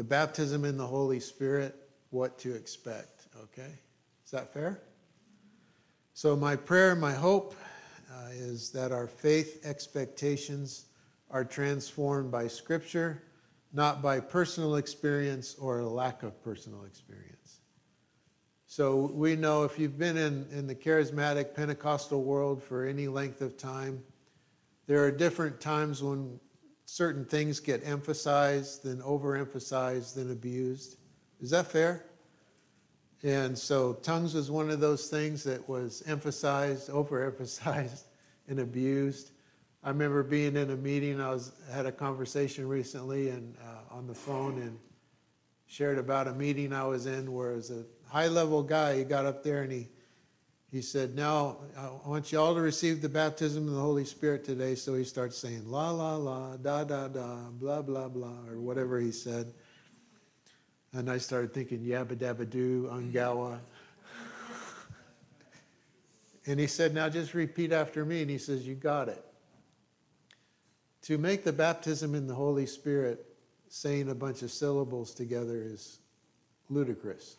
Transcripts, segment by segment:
baptism in the Holy Spirit, what to expect, okay? Is that fair? So my prayer, my hope is that our faith expectations are transformed by Scripture, not by personal experience or a lack of personal experience. So we know if you've been in the charismatic Pentecostal world for any length of time, there are different times when certain things get emphasized, then overemphasized, then abused. Is that fair? And so tongues was one of those things that was emphasized, overemphasized, and abused. I remember being in a meeting. Had a conversation recently and on the phone and shared about a meeting I was in where it was a high-level guy. He got up there and he said, "Now I want you all to receive the baptism of the Holy Spirit today." So he starts saying, "La, la, la, da, da, da, blah, blah, blah," or whatever he said. And I started thinking, yabba dabba doo, ungawa. And he said, "Now just repeat after me." And he says, "You got it." To make the baptism in the Holy Spirit saying a bunch of syllables together is ludicrous.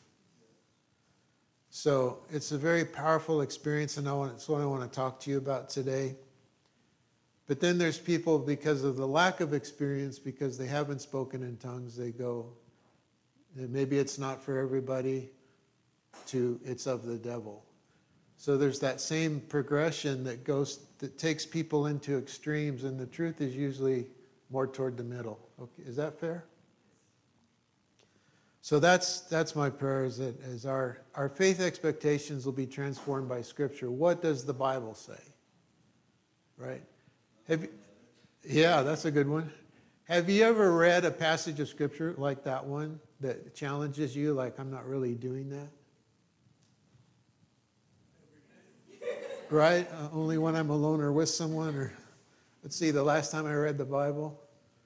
So it's a very powerful experience, and it's what I want to talk to you about today. But then there's people, because of the lack of experience, because they haven't spoken in tongues, they go, maybe it's not for everybody, to it's of the devil. So there's that same progression that takes people into extremes, and the truth is usually more toward the middle. Okay, is that fair? So that's my prayer, is that as our faith expectations will be transformed by Scripture. What does the Bible say? Right? Yeah, that's a good one. Have you ever read a passage of Scripture like that one that challenges you, like, I'm not really doing that? Right? Only when I'm alone or with someone. Or let's see, the last time I read the Bible.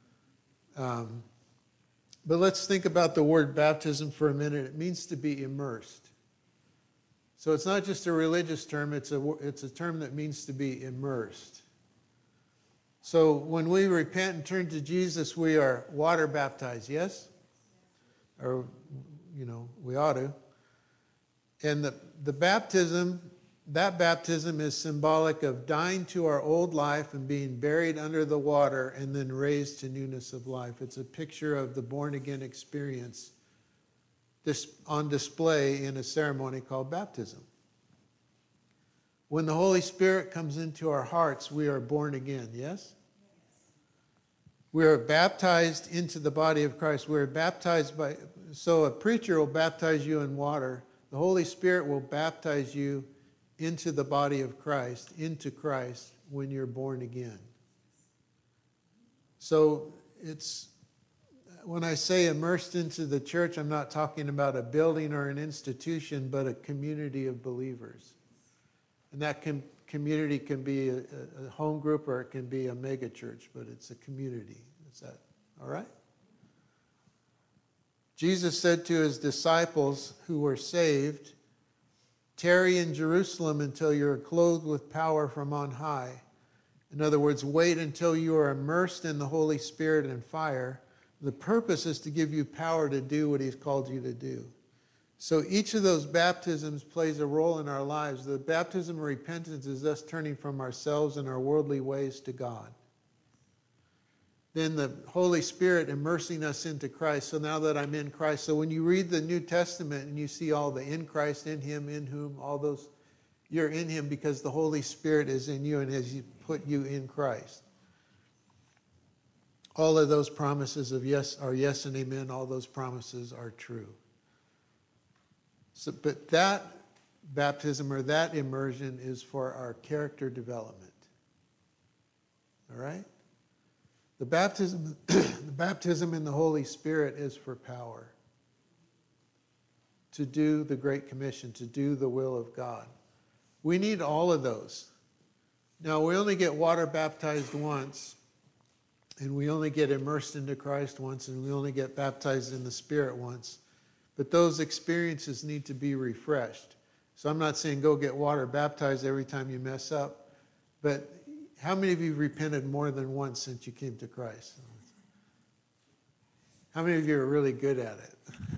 But let's think about the word baptism for a minute. It means to be immersed. So it's not just a religious term. It's a term that means to be immersed. So when we repent and turn to Jesus, we are water baptized, yes? Or, we ought to. And the baptism, that baptism is symbolic of dying to our old life and being buried under the water and then raised to newness of life. It's a picture of the born-again experience on display in a ceremony called baptism. When the Holy Spirit comes into our hearts, we are born again, yes? We are baptized into the body of Christ. We are baptized so a preacher will baptize you in water. The Holy Spirit will baptize you into the body of Christ, into Christ, when you're born again. So when I say immersed into the church, I'm not talking about a building or an institution, but a community of believers. And that community can be a home group or it can be a mega church, but it's a community. Is that all right? Jesus said to his disciples who were saved, "Tarry in Jerusalem until you are clothed with power from on high." In other words, wait until you are immersed in the Holy Spirit and fire. The purpose is to give you power to do what he's called you to do. So each of those baptisms plays a role in our lives. The baptism of repentance is us turning from ourselves and our worldly ways to God. Then the Holy Spirit immersing us into Christ. So now that I'm in Christ. So when you read the New Testament and you see all the in Christ, in him, in whom, all those, you're in him because the Holy Spirit is in you and has put you in Christ. All of those promises of yes are yes and amen. All those promises are true. So, but that baptism or that immersion is for our character development. All right? The baptism in the Holy Spirit is for power. To do the Great Commission, to do the will of God. We need all of those. Now, we only get water baptized once, and we only get immersed into Christ once, and we only get baptized in the Spirit once. But those experiences need to be refreshed. So I'm not saying go get water baptized every time you mess up, but how many of you repented more than once since you came to Christ? How many of you are really good at it?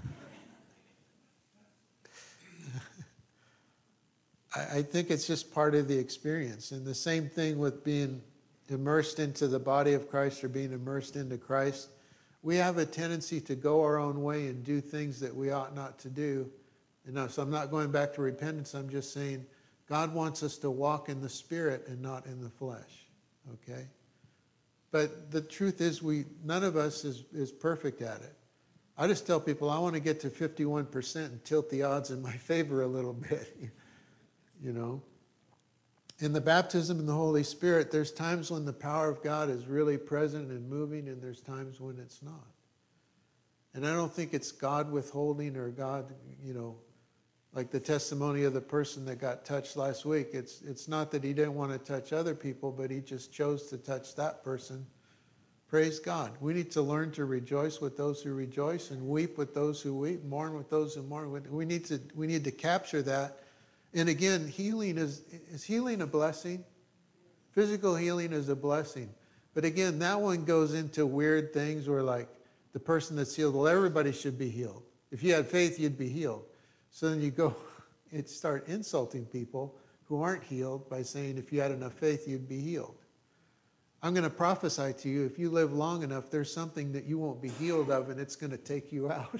I think it's just part of the experience. And the same thing with being immersed into the body of Christ or being immersed into Christ. We have a tendency to go our own way and do things that we ought not to do. So I'm not going back to repentance. I'm just saying God wants us to walk in the Spirit and not in the flesh. Okay? But the truth is none of us is perfect at it. I just tell people I want to get to 51% and tilt the odds in my favor a little bit. You know, in the baptism in the Holy Spirit, there's times when the power of God is really present and moving, and there's times when it's not. And I don't think it's God withholding or God, like the testimony of the person that got touched last week. It's not that he didn't want to touch other people, but he just chose to touch that person. Praise God. We need to learn to rejoice with those who rejoice and weep with those who weep, mourn with those who mourn. We need to capture that. And again, healing is healing a blessing? Physical healing is a blessing. But again, that one goes into weird things where like the person that's healed, well, everybody should be healed. If you had faith, you'd be healed. So then you go and start insulting people who aren't healed by saying if you had enough faith, you'd be healed. I'm going to prophesy to you, if you live long enough, there's something that you won't be healed of and it's going to take you out.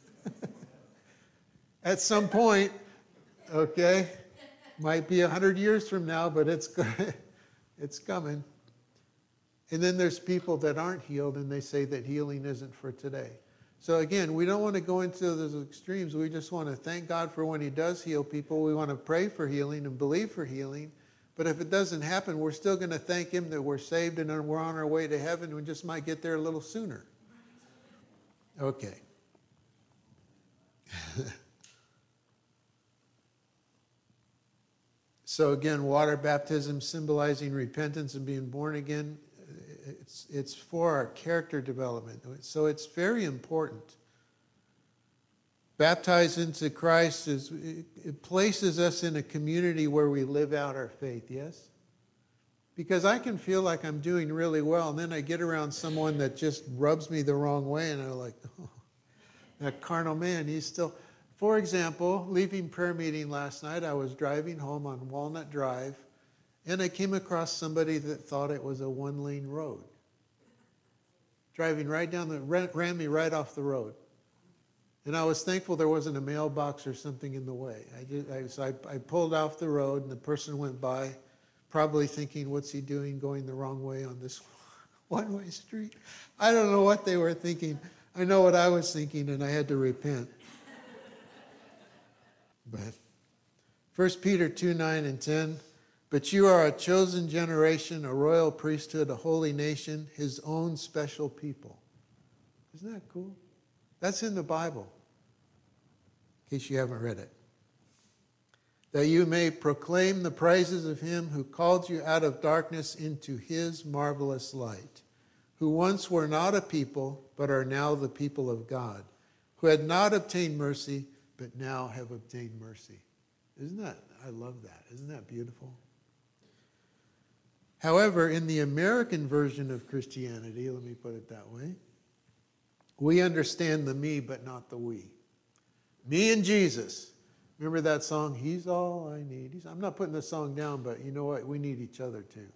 At some point, okay, might be 100 years from now, but it's coming. And then there's people that aren't healed, and they say that healing isn't for today. So again, we don't want to go into those extremes. We just want to thank God for when he does heal people. We want to pray for healing and believe for healing. But if it doesn't happen, we're still going to thank him that we're saved and we're on our way to heaven. We just might get there a little sooner. Okay. So again, water baptism symbolizing repentance and being born again. It's for our character development. So it's very important. Baptized into Christ, it places us in a community where we live out our faith, yes? Because I can feel like I'm doing really well, and then I get around someone that just rubs me the wrong way, and I'm like, oh, that carnal man, he's still... For example, leaving prayer meeting last night, I was driving home on Walnut Drive, and I came across somebody that thought it was a one-lane road. Driving right down ran me right off the road. And I was thankful there wasn't a mailbox or something in the way. I pulled off the road, and the person went by, probably thinking, what's he doing going the wrong way on this one-way street? I don't know what they were thinking. I know what I was thinking, and I had to repent. But 1 Peter 2:9-10, but you are a chosen generation, a royal priesthood, a holy nation, his own special people. Isn't that cool? That's in the Bible, in case you haven't read it. That you may proclaim the praises of him who called you out of darkness into his marvelous light, who once were not a people, but are now the people of God, who had not obtained mercy, but now have obtained mercy. I love that. Isn't that beautiful? However, in the American version of Christianity, let me put it that way, we understand the me, but not the we. Me and Jesus. Remember that song, He's All I Need? I'm not putting the song down, but you know what? We need each other too.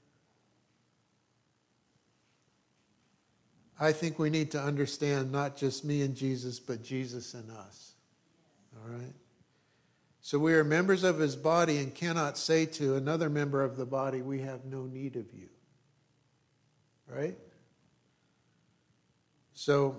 I think we need to understand not just me and Jesus, but Jesus and us. All right? So we are members of his body and cannot say to another member of the body, we have no need of you. Right? So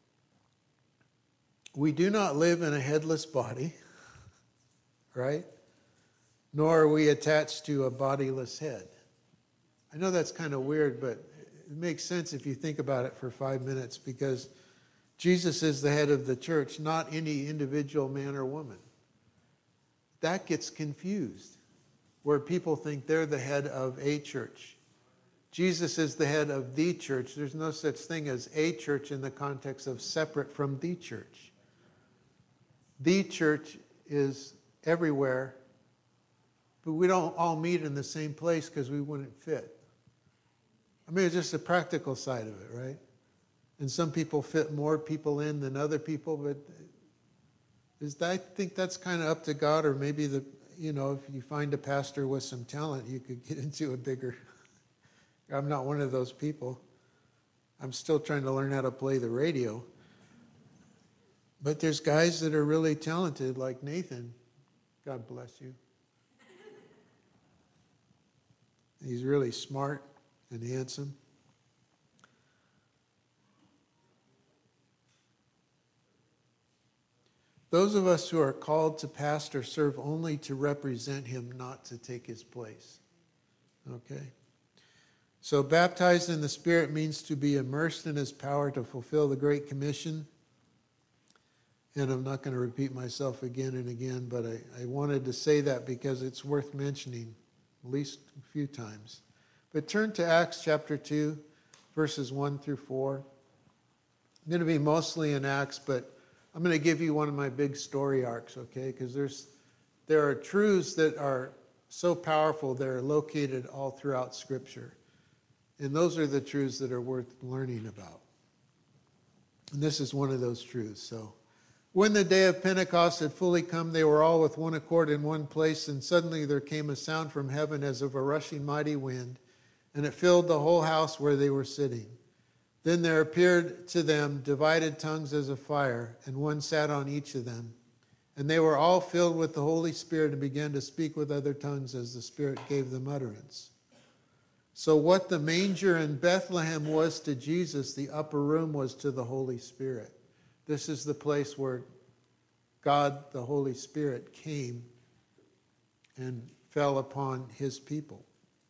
we do not live in a headless body, right? Nor are we attached to a bodiless head. I know that's kind of weird, but it makes sense if you think about it for 5 minutes, because Jesus is the head of the church, not any individual man or woman. That gets confused, where people think they're the head of a church. Jesus is the head of the church. There's no such thing as a church in the context of separate from the church. The church is everywhere, but we don't all meet in the same place because we wouldn't fit. I mean, it's just the practical side of it, right? And some people fit more people in than other people, but I think that's kind of up to God, or maybe if you find a pastor with some talent, you could get into a bigger. I'm not one of those people. I'm still trying to learn how to play the radio. But there's guys that are really talented, like Nathan. God bless you. He's really smart and handsome. Those of us who are called to pastor serve only to represent him, not to take his place. Okay? So baptized in the Spirit means to be immersed in his power to fulfill the Great Commission. And I'm not going to repeat myself again and again, but I wanted to say that because it's worth mentioning at least a few times. But turn to Acts chapter 2, verses 1 through 4. I'm going to be mostly in Acts, but I'm going to give you one of my big story arcs, okay? Because there are truths that are so powerful, they're located all throughout Scripture. And those are the truths that are worth learning about. And this is one of those truths. So, when the day of Pentecost had fully come, they were all with one accord in one place, and suddenly there came a sound from heaven as of a rushing mighty wind, and it filled the whole house where they were sitting. Then there appeared to them divided tongues as of fire, and one sat on each of them. And they were all filled with the Holy Spirit and began to speak with other tongues as the Spirit gave them utterance. So what the manger in Bethlehem was to Jesus, the upper room was to the Holy Spirit. This is the place where God, the Holy Spirit, came and fell upon his people.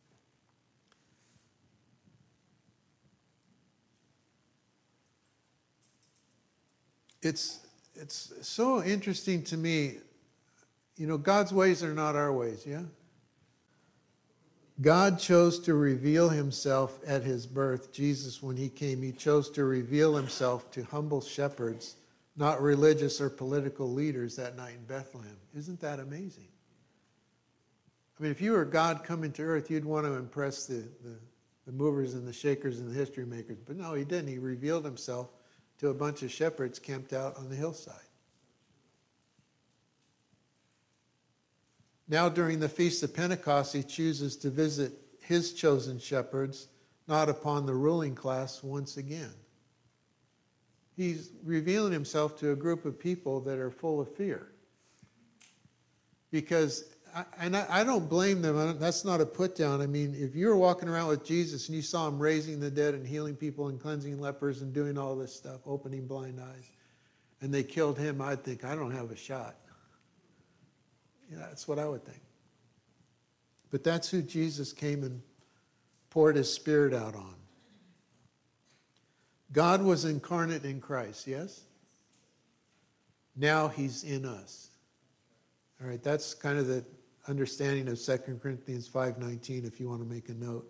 It's so interesting to me. God's ways are not our ways, yeah? God chose to reveal himself at his birth. Jesus, when he came, he chose to reveal himself to humble shepherds, not religious or political leaders that night in Bethlehem. Isn't that amazing? I mean, if you were God coming to earth, you'd want to impress the movers and the shakers and the history makers. But no, he didn't. He revealed himself to a bunch of shepherds camped out on the hillside. Now during the Feast of Pentecost, he chooses to visit his chosen shepherds, not upon the ruling class once again. He's revealing himself to a group of people that are full of fear. Because, I don't blame them, that's not a put down. I mean, if you were walking around with Jesus and you saw him raising the dead and healing people and cleansing lepers and doing all this stuff, opening blind eyes, and they killed him, I'd think, I don't have a shot. Yeah, that's what I would think. But that's who Jesus came and poured his Spirit out on. God was incarnate in Christ, yes? Now he's in us. All right, that's kind of the understanding of 2 Corinthians 5:19, if you want to make a note.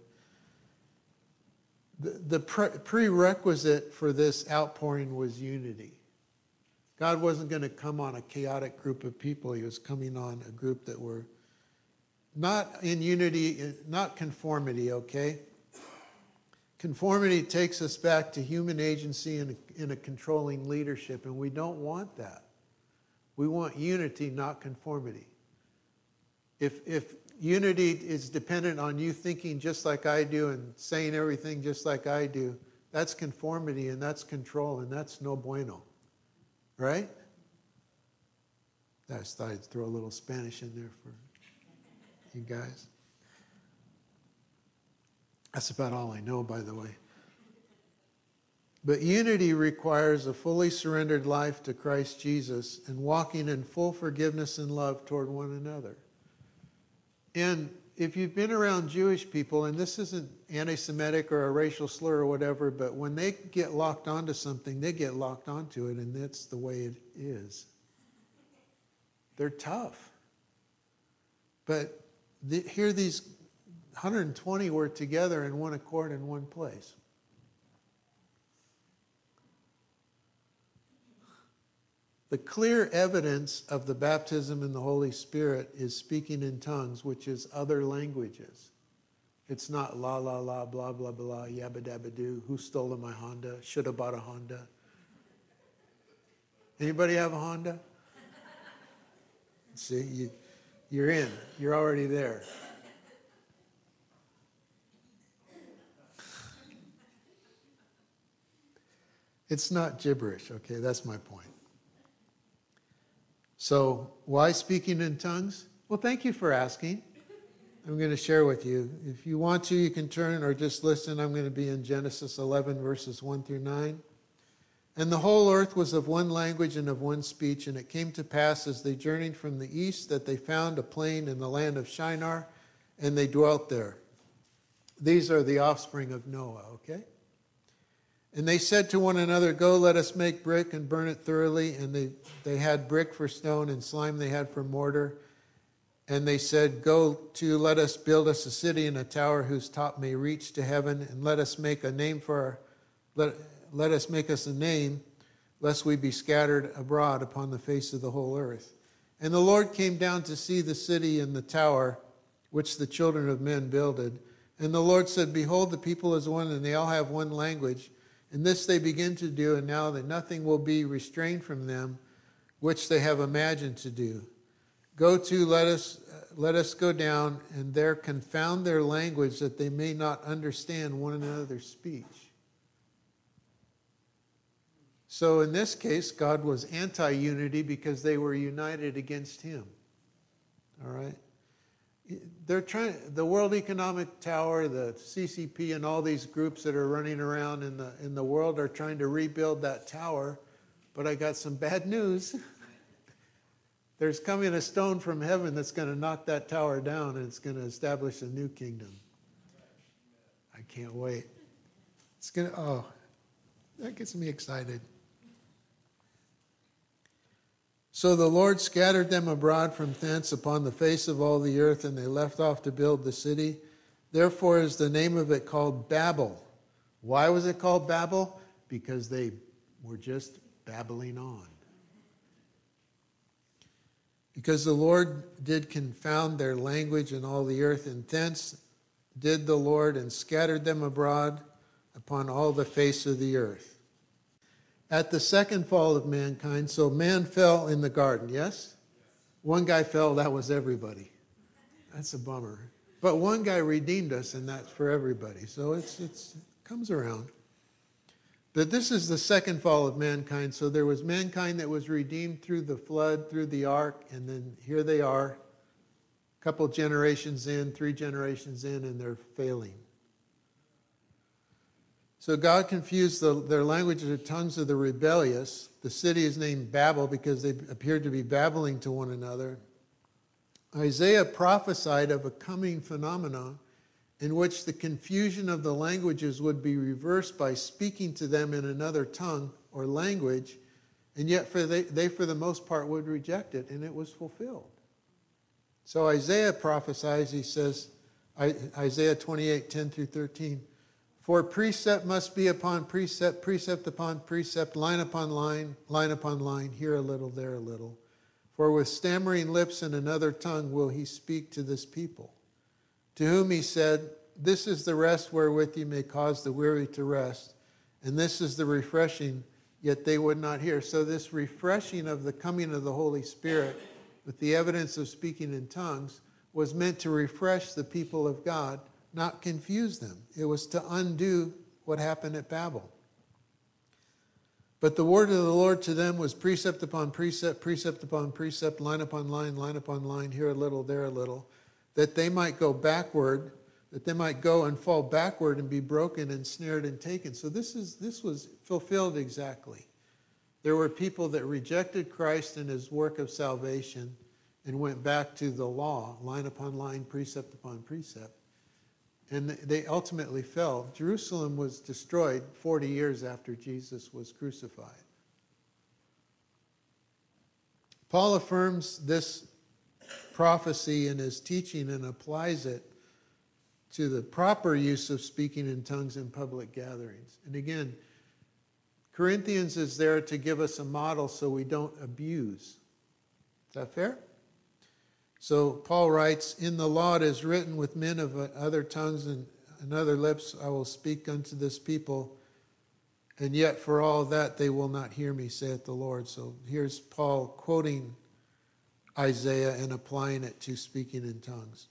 The prerequisite for this outpouring was unity. God wasn't going to come on a chaotic group of people. He was coming on a group that were not in unity, not conformity, okay? Conformity takes us back to human agency in a controlling leadership, and we don't want that. We want unity, not conformity. If unity is dependent on you thinking just like I do and saying everything just like I do, that's conformity and that's control, and that's no bueno. Right? I just thought I'd throw a little Spanish in there for you guys. That's about all I know, by the way. But unity requires a fully surrendered life to Christ Jesus and walking in full forgiveness and love toward one another. And if you've been around Jewish people, and this isn't anti-Semitic or a racial slur or whatever, but when they get locked onto something, they get locked onto it, and that's the way it is. They're tough. But here these 120 were together in one accord in one place. The clear evidence of the baptism in the Holy Spirit is speaking in tongues, which is other languages. It's not la, la, la, blah, blah, blah, yabba dabba doo. Who stole my Honda? Should have bought a Honda. Anybody have a Honda? See, you're in. You're already there. It's not gibberish, okay? That's my point. So, why speaking in tongues? Well, thank you for asking. I'm going to share with you. If you want to, you can turn or just listen. I'm going to be in Genesis 11, verses 1 through 9. And the whole earth was of one language and of one speech, and it came to pass as they journeyed from the east that they found a plain in the land of Shinar, and they dwelt there. These are the offspring of Noah, okay? And they said to one another, go, let us make brick and burn it thoroughly. And they had brick for stone, and slime they had for mortar. And they said, go to, let us build us a city and a tower whose top may reach to heaven, and let us make a name let us make us a name, lest we be scattered abroad upon the face of the whole earth. And the Lord came down to see the city and the tower, which the children of men builded. And the Lord said, behold, the people is one, and they all have one language. And this they begin to do, and now that nothing will be restrained from them, which they have imagined to do. Go to, let us go down, and there confound their language, that they may not understand one another's speech. So in this case, God was anti-unity because they were united against him. All right? They're trying, the World Economic Tower, the CCP, and all these groups that are running around in the world are trying to rebuild that tower. But I got some bad news. There's coming a stone from heaven that's going to knock that tower down, and it's going to establish a new kingdom. I can't wait. That gets me excited. So the Lord scattered them abroad from thence upon the face of all the earth, and they left off to build the city. Therefore is the name of it called Babel. Why was it called Babel? Because they were just babbling on. Because the Lord did confound their language in all the earth, and thence did the Lord and scattered them abroad upon all the face of the earth. At the second fall of mankind, so man fell in the garden, yes? One guy fell, that was everybody. That's a bummer. But one guy redeemed us, and that's for everybody. So it comes around. But this is the second fall of mankind. So there was mankind that was redeemed through the flood, through the ark, and then here they are, a couple generations in, 3 generations in, and they're failing. So God confused their language and the tongues of the rebellious. The city is named Babel because they appeared to be babbling to one another. Isaiah prophesied of a coming phenomenon in which the confusion of the languages would be reversed by speaking to them in another tongue or language, and yet they for the most part would reject it, and it was fulfilled. So Isaiah prophesies, he says, Isaiah 28, 10 through 13, for precept must be upon precept, precept upon precept, line upon line, line upon line, here a little, there a little. For with stammering lips and another tongue will he speak to this people. To whom he said, this is the rest wherewith you may cause the weary to rest, and this is the refreshing, yet they would not hear. So this refreshing of the coming of the Holy Spirit with the evidence of speaking in tongues was meant to refresh the people of God, not confuse them. It was to undo what happened at Babel. But the word of the Lord to them was precept upon precept, precept upon precept, line upon line, line upon line, here a little, there a little, that they might go backward, that they might go and fall backward and be broken and snared and taken. So this was fulfilled exactly. There were people that rejected Christ and his work of salvation and went back to the law, line upon line, precept upon precept. And they ultimately fell. Jerusalem was destroyed 40 years after Jesus was crucified. Paul affirms this prophecy in his teaching and applies it to the proper use of speaking in tongues in public gatherings. And again, Corinthians is there to give us a model so we don't abuse. Is that fair? So Paul writes, in the law it is written, with men of other tongues and other lips I will speak unto this people, and yet for all that they will not hear me, saith the Lord. So here's Paul quoting Isaiah and applying it to speaking in tongues.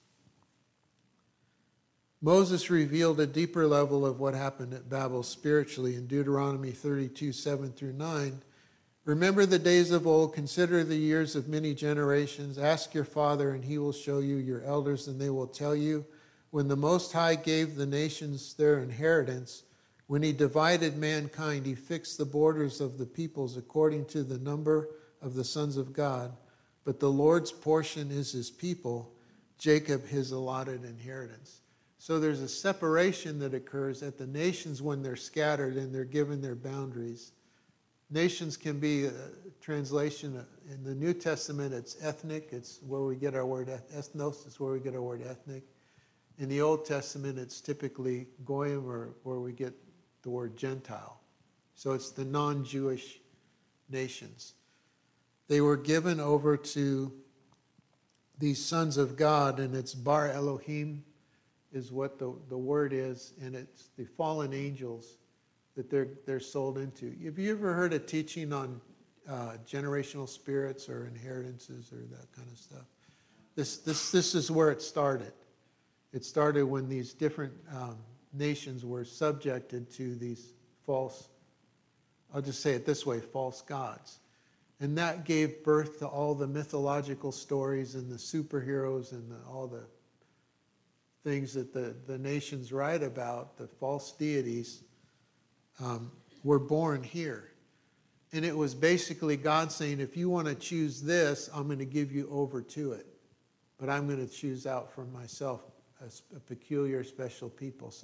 Moses revealed a deeper level of what happened at Babel spiritually in Deuteronomy 32, 7 through 9. Remember the days of old, consider the years of many generations. Ask your father, and he will show you, your elders, and they will tell you. When the Most High gave the nations their inheritance, when he divided mankind, he fixed the borders of the peoples according to the number of the sons of God. But the Lord's portion is his people, Jacob his allotted inheritance. So there's a separation that occurs at the nations when they're scattered and they're given their boundaries. Nations can be a translation. In the New Testament, it's ethnic. It's where we get our word ethnos. It's where we get our word ethnic. In the Old Testament, it's typically goyim, or where we get the word Gentile. So it's the non-Jewish nations. They were given over to these sons of God, and it's Bar Elohim is what the word is, and it's the fallen angels that they're sold into. Have you ever heard a teaching on generational spirits or inheritances or that kind of stuff? This is where it started. It started when these different nations were subjected to these false, I'll just say it this way, false gods. And that gave birth to all the mythological stories and the superheroes and all the things that the nations write about, the false deities, were born here. And it was basically God saying, if you want to choose this, I'm going to give you over to it. But I'm going to choose out for myself a peculiar, special people. So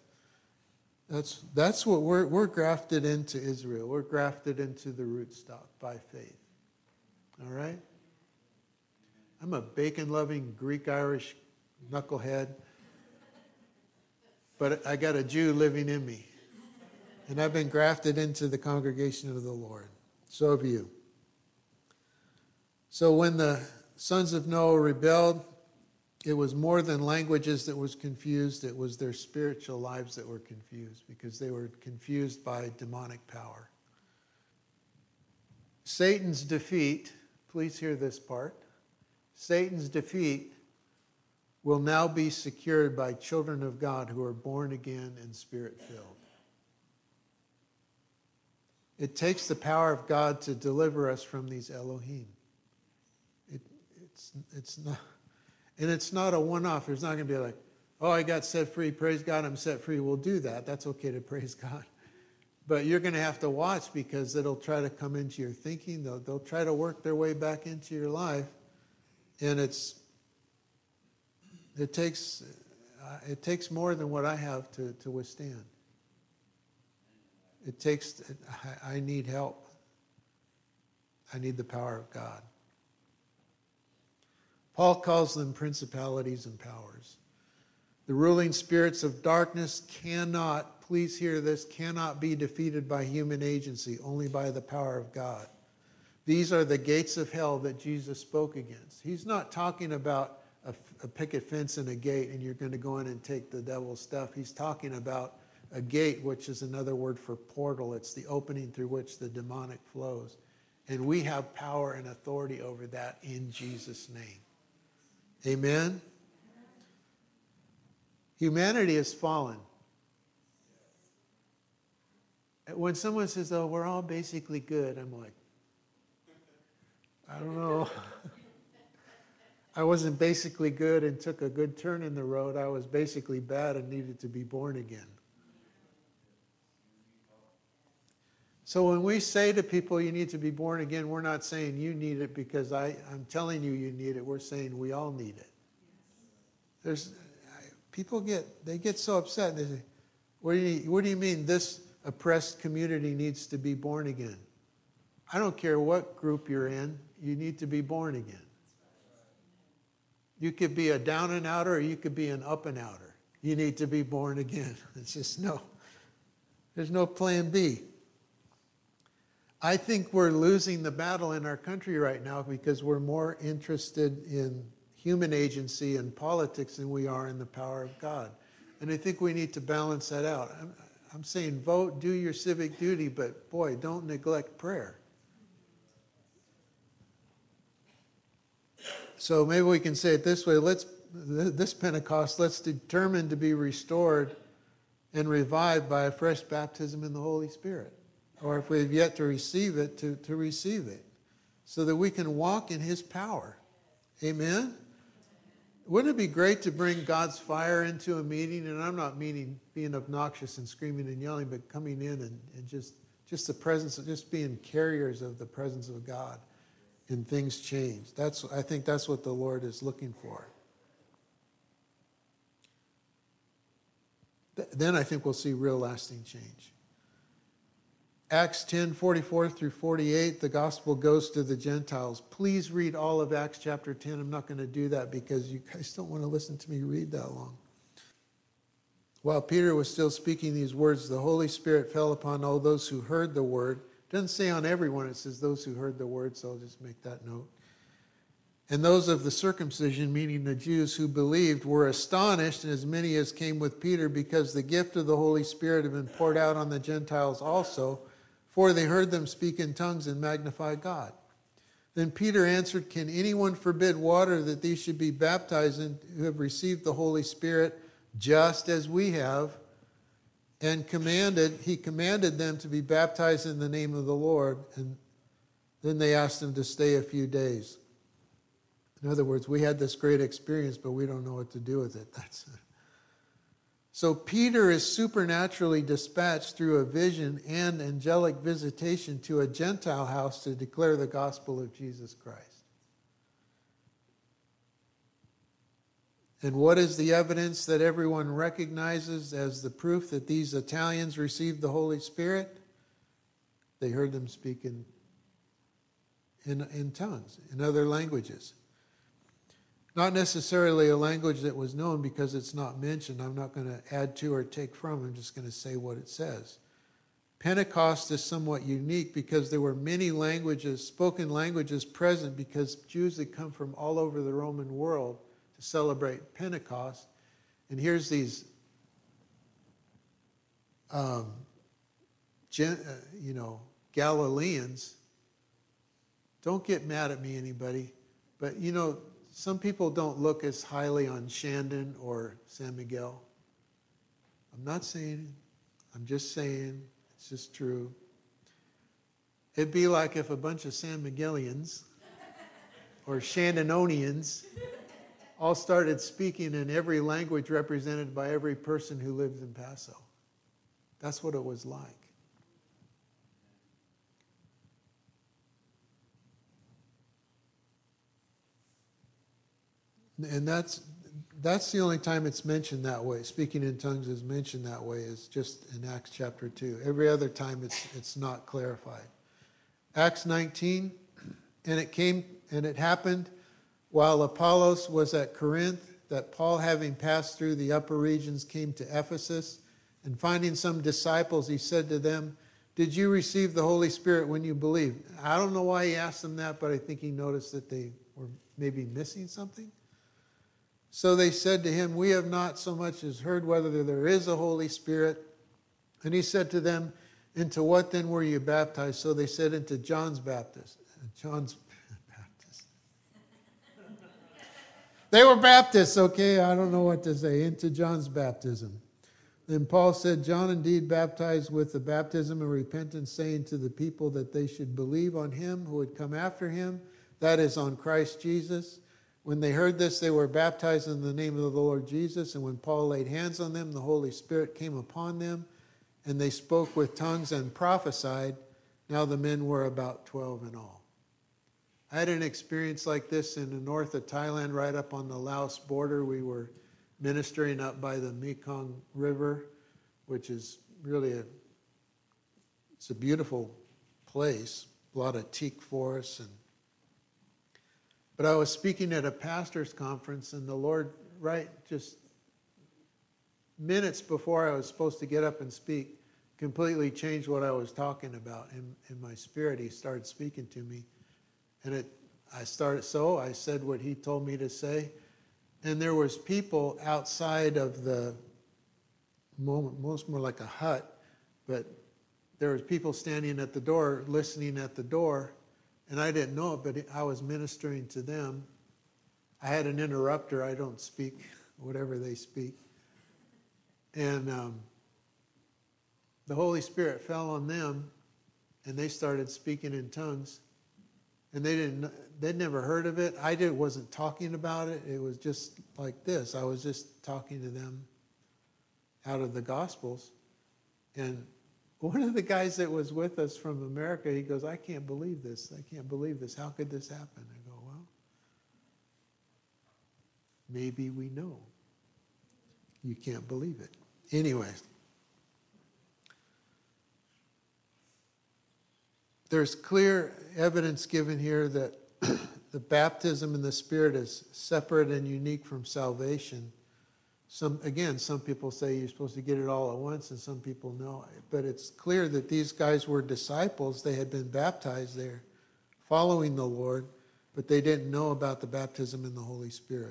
that's what we're grafted into Israel. We're grafted into the rootstock by faith. All right? I'm a bacon-loving Greek-Irish knucklehead, but I got a Jew living in me. And I've been grafted into the congregation of the Lord. So have you. So when the sons of Noah rebelled, it was more than languages that was confused. It was their spiritual lives that were confused, because they were confused by demonic power. Satan's defeat, please hear this part. Satan's defeat will now be secured by children of God who are born again and spirit-filled. It takes the power of God to deliver us from these Elohim. It's not, and it's not a one-off. There's not going to be like, oh, I got set free. Praise God, I'm set free. We'll do that. That's okay to praise God. But you're going to have to watch, because it'll try to come into your thinking. They'll try to work their way back into your life. And it takes more than what I have to withstand. I need help. I need the power of God. Paul calls them principalities and powers. The ruling spirits of darkness cannot, please hear this, cannot be defeated by human agency, only by the power of God. These are the gates of hell that Jesus spoke against. He's not talking about a picket fence and a gate and you're going to go in and take the devil's stuff. He's talking about a gate, which is another word for portal. It's the opening through which the demonic flows. And we have power and authority over that in Jesus' name. Amen? Humanity has fallen. When someone says, oh, we're all basically good, I'm like, I don't know. I wasn't basically good and took a good turn in the road. I was basically bad and needed to be born again. So when we say to people you need to be born again, we're not saying you need it because I'm telling you need it. We're saying we all need it. People get so upset. They say, what do you mean this oppressed community needs to be born again? I don't care what group you're in. You need to be born again. You could be a down and outer, or you could be an up and outer. You need to be born again. It's just there's no plan B. I think we're losing the battle in our country right now because we're more interested in human agency and politics than we are in the power of God. And I think we need to balance that out. I'm saying vote, do your civic duty, but boy, don't neglect prayer. So maybe we can say it this way, this Pentecost, let's determine to be restored and revived by a fresh baptism in the Holy Spirit. Or if we've yet to receive it, to receive it. So that we can walk in His power. Amen? Wouldn't it be great to bring God's fire into a meeting? And I'm not meaning being obnoxious and screaming and yelling, but coming in and just the presence of, just being carriers of the presence of God. And things change. I think that's what the Lord is looking for. Then I think we'll see real lasting change. Acts 10:44 through 48, the gospel goes to the Gentiles. Please read all of Acts chapter 10. I'm not going to do that because you guys don't want to listen to me read that long. While Peter was still speaking these words, the Holy Spirit fell upon all those who heard the word. It doesn't say on everyone, it says those who heard the word, so I'll just make that note. And those of the circumcision, meaning the Jews who believed, were astonished, and as many as came with Peter, because the gift of the Holy Spirit had been poured out on the Gentiles also, for they heard them speak in tongues and magnify God. Then Peter answered, can anyone forbid water that these should be baptized in who have received the Holy Spirit just as we have? And he commanded them to be baptized in the name of the Lord. And then they asked him to stay a few days. In other words, we had this great experience, but we don't know what to do with it. So Peter is supernaturally dispatched through a vision and angelic visitation to a Gentile house to declare the gospel of Jesus Christ. And what is the evidence that everyone recognizes as the proof that these Italians received the Holy Spirit? They heard them speak in tongues, in other languages. Not necessarily a language that was known because it's not mentioned. I'm not going to add to or take from. I'm just going to say what it says. Pentecost is somewhat unique because there were many languages, spoken languages present because Jews had come from all over the Roman world to celebrate Pentecost. And here's these, Galileans. Don't get mad at me, anybody. But, some people don't look as highly on Shandon or San Miguel. I'm not saying it. I'm just saying it's just true. It'd be like if a bunch of San Miguelians or Shandononians all started speaking in every language represented by every person who lives in Paso. That's what it was like. And that's the only time it's mentioned that way. Speaking in tongues is mentioned that way, is just in Acts chapter 2. Every other time it's not clarified. Acts 19, and it happened while Apollos was at Corinth, that Paul, having passed through the upper regions, came to Ephesus, and finding some disciples, he said to them, did you receive the Holy Spirit when you believed? I don't know why he asked them that, but I think he noticed that they were maybe missing something. So they said to him, we have not so much as heard whether there is a Holy Spirit. And he said to them, into what then were you baptized? So they said, into John's baptism. They were Baptists, okay? I don't know what to say. Into John's baptism. Then Paul said, John indeed baptized with the baptism of repentance, saying to the people that they should believe on him who would come after him, that is, on Christ Jesus. When they heard this, they were baptized in the name of the Lord Jesus. And when Paul laid hands on them, the Holy Spirit came upon them, and they spoke with tongues and prophesied. Now the men were about 12 in all. I had an experience like this in the north of Thailand, right up on the Laos border. We were ministering up by the Mekong River, which is really it's a beautiful place, a lot of teak forests. But I was speaking at a pastor's conference, and the Lord, right just minutes before I was supposed to get up and speak, completely changed what I was talking about. In my spirit, he started speaking to me. And I said what he told me to say. And there was people outside of the, most more like a hut, but there was people standing at the door, listening at the door, and I didn't know it, but I was ministering to them. I had an interrupter. I don't speak whatever they speak. And the Holy Spirit fell on them, and they started speaking in tongues. And they'd never heard of it. Wasn't talking about it. It was just like this. I was just talking to them out of the Gospels. And one of the guys that was with us from America, he goes, I can't believe this. I can't believe this. How could this happen? I go, well, maybe we know. You can't believe it. Anyway. There's clear evidence given here that the baptism in the Spirit is separate and unique from salvation. Some people say you're supposed to get it all at once, and some people no. But it's clear that these guys were disciples. They had been baptized there, following the Lord, but they didn't know about the baptism in the Holy Spirit.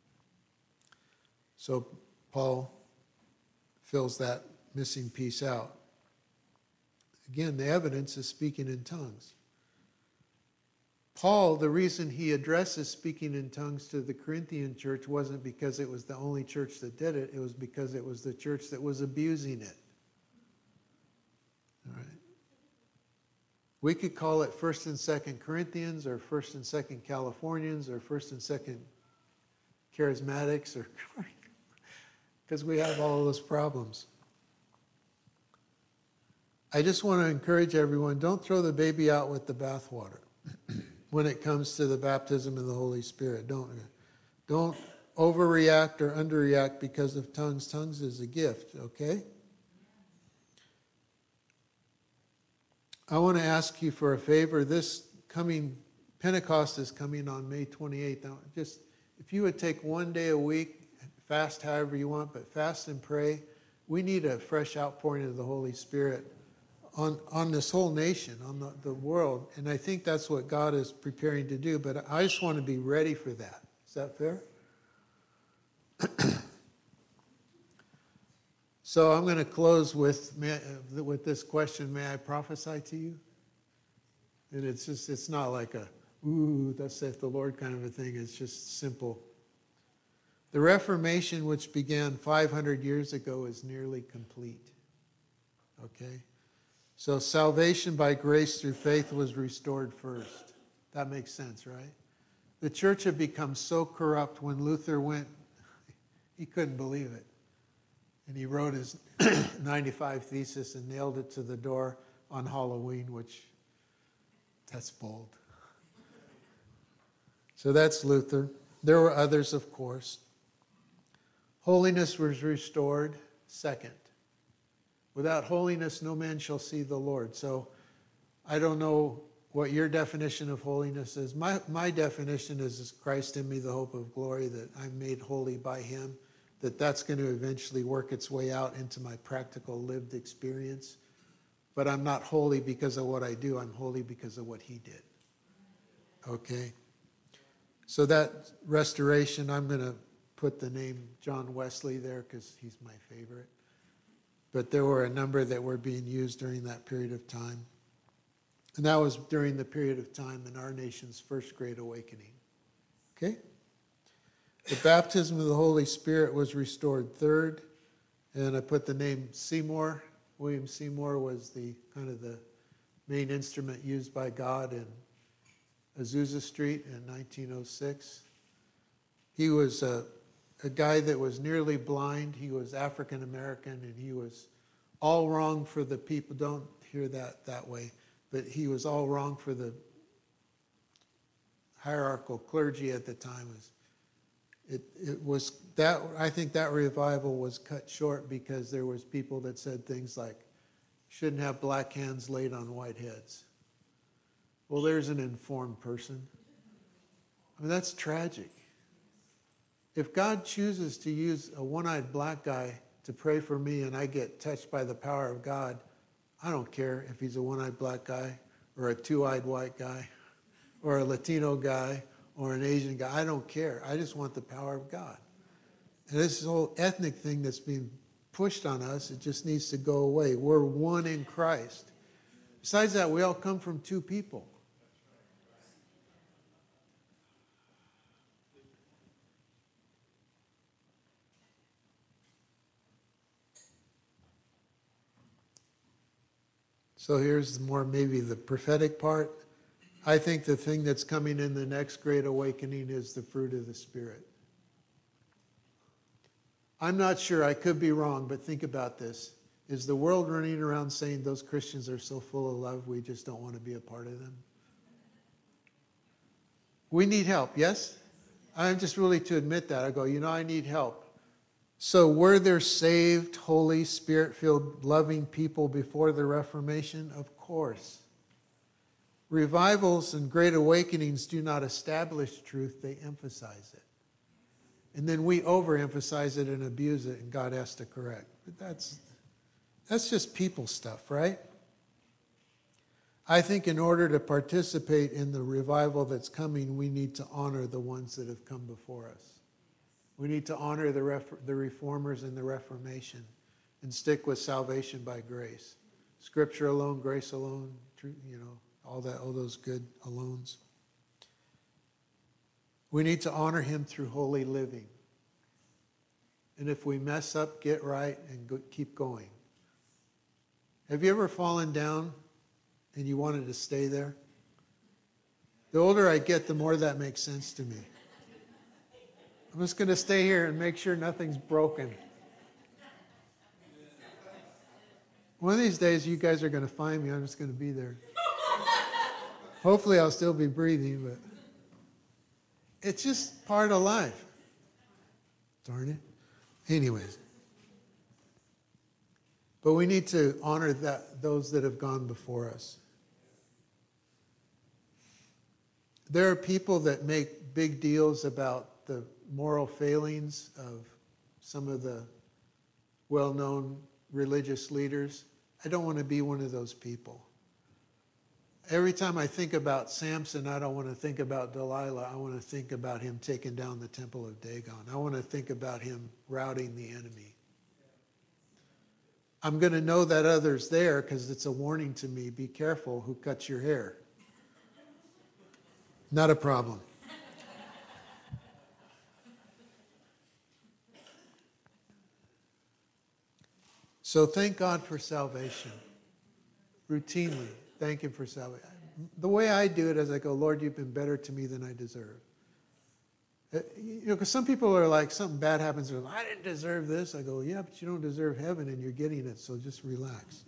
So Paul fills that missing piece out. Again, the evidence is speaking in tongues. Paul, the reason he addresses speaking in tongues to the Corinthian church wasn't because it was the only church that did it. It was because it was the church that was abusing it. All right. We could call it 1st and 2nd Corinthians, or 1st and 2nd Californians, or 1st and 2nd Charismatics, or because we have all of those problems. I just want to encourage everyone, don't throw the baby out with the bathwater when it comes to the baptism of the Holy Spirit. Don't overreact or underreact because of tongues. Tongues is a gift, okay? I want to ask you for a favor. This coming Pentecost is coming on May 28th. Now, just if you would take one day a week, fast however you want, but fast and pray. We need a fresh outpouring of the Holy Spirit on this whole nation, on the world. And I think that's what God is preparing to do. But I just want to be ready for that. Is that fair? So I'm going to close with this question, may I prophesy to you? And it's not like a, ooh, thus saith the Lord kind of a thing. It's just simple. The Reformation, which began 500 years ago, is nearly complete. Okay? So salvation by grace through faith was restored first. That makes sense, right? The church had become so corrupt when Luther went, he couldn't believe it. And he wrote his 95 Thesis and nailed it to the door on Halloween, which, that's bold. So that's Luther. There were others, of course. Holiness was restored second. Without holiness, no man shall see the Lord. So I don't know what your definition of holiness is. My definition is Christ in me, the hope of glory, that I'm made holy by him, that's going to eventually work its way out into my practical lived experience. But I'm not holy because of what I do. I'm holy because of what he did. Okay? So that restoration, I'm going to put the name John Wesley there because he's my favorite. But there were a number that were being used during that period of time. And that was during the period of time in our nation's first great awakening. Okay? The baptism of the Holy Spirit was restored third. And I put the name Seymour. William Seymour was the main instrument used by God in Azusa Street in 1906. He was a guy that was nearly blind. He was African American, and he was all wrong for the people. Don't hear that way. But he was all wrong for the hierarchical clergy at the time. I think that revival was cut short because there was people that said things like, shouldn't have black hands laid on white heads. Well, there's an informed person. I mean, that's tragic. If God chooses to use a one-eyed black guy to pray for me and I get touched by the power of God, I don't care if he's a one-eyed black guy or a two-eyed white guy or a Latino guy or an Asian guy. I don't care. I just want the power of God. And this whole ethnic thing that's being pushed on us, it just needs to go away. We're one in Christ. Besides that, we all come from two people. So here's more maybe the prophetic part. I think the thing that's coming in the next great awakening is the fruit of the Spirit. I'm not sure, I could be wrong, but think about this. Is the world running around saying those Christians are so full of love, we just don't want to be a part of them? We need help, yes? I'm just really to admit that. I go, I need help. So were there saved, Holy Spirit-filled, loving people before the Reformation? Of course. Revivals and great awakenings do not establish truth, they emphasize it. And then we overemphasize it and abuse it, and God has to correct. But that's just people stuff, right? I think in order to participate in the revival that's coming, we need to honor the ones that have come before us. We need to honor the reformers and the Reformation and stick with salvation by grace. Scripture alone, grace alone, all those good alones. We need to honor him through holy living. And if we mess up, get right and keep going. Have you ever fallen down and you wanted to stay there? The older I get, the more that makes sense to me. I'm just going to stay here and make sure nothing's broken. One of these days, you guys are going to find me. I'm just going to be there. Hopefully, I'll still be breathing, but it's just part of life. Darn it. Anyways. But we need to honor those that have gone before us. There are people that make big deals about the moral failings of some of the well-known religious leaders. I don't want to be one of those people. Every time I think about Samson, I don't want to think about Delilah. I want to think about him taking down the temple of Dagon. I want to think about him routing the enemy. I'm going to know that others there because it's a warning to me. Be careful who cuts your hair. Not a problem. So thank God for salvation. Routinely, thank him for salvation. The way I do it is I go, Lord, you've been better to me than I deserve. Because some people are like, something bad happens, they're like, I didn't deserve this. I go, yeah, but you don't deserve heaven and you're getting it, so just relax.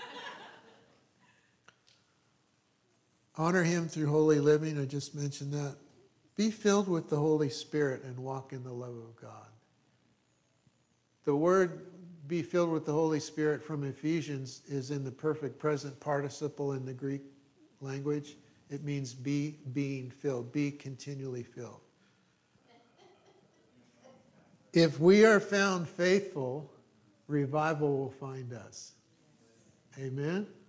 Honor him through holy living. I just mentioned that. Be filled with the Holy Spirit and walk in the love of God. The word be filled with the Holy Spirit from Ephesians is in the perfect present participle in the Greek language. It means be being filled, be continually filled. If we are found faithful, revival will find us. Amen?